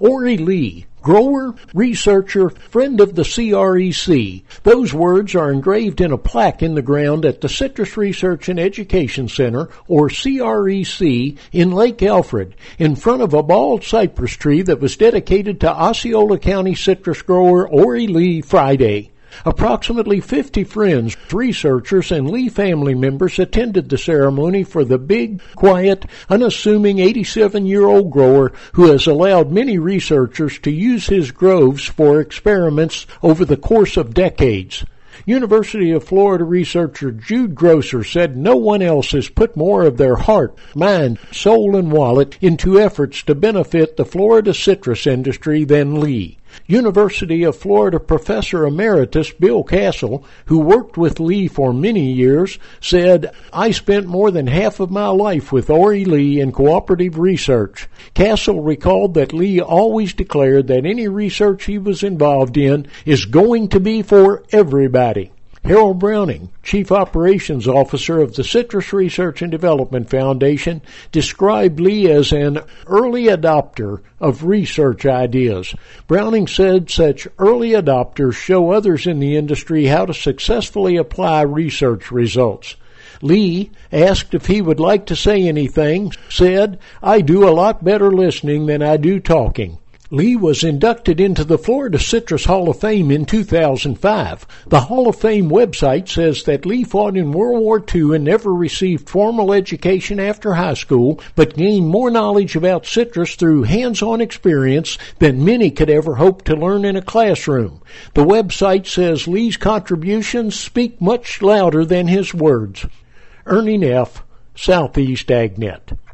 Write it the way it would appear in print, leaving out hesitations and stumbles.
Ori Lee, grower, researcher, friend of the CREC. Those words are engraved in a plaque in the ground at the Citrus Research and Education Center, or CREC, in Lake Alfred, in front of a bald cypress tree that was dedicated to Osceola County citrus grower Ori Lee Friday. Approximately 50 friends, researchers, and Lee family members attended the ceremony for the big, quiet, unassuming 87-year-old grower who has allowed many researchers to use his groves for experiments over the course of decades. University of Florida researcher Jude Grosser said no one else has put more of their heart, mind, soul, and wallet into efforts to benefit the Florida citrus industry than Lee. University of Florida Professor Emeritus Bill Castle, who worked with Lee for many years, said, "I spent more than half of my life with Ori Lee in cooperative research." Castle recalled that Lee always declared that any research he was involved in is going to be for everybody. Harold Browning, Chief Operations Officer of the Citrus Research and Development Foundation, described Lee as an early adopter of research ideas. Browning said such early adopters show others in the industry how to successfully apply research results. Lee, asked if he would like to say anything, said, "I do a lot better listening than I do talking." Lee was inducted into the Florida Citrus Hall of Fame in 2005. The Hall of Fame website says that Lee fought in World War II and never received formal education after high school, but gained more knowledge about citrus through hands-on experience than many could ever hope to learn in a classroom. The website says Lee's contributions speak much louder than his words. Ernie Neff, Southeast AgNet.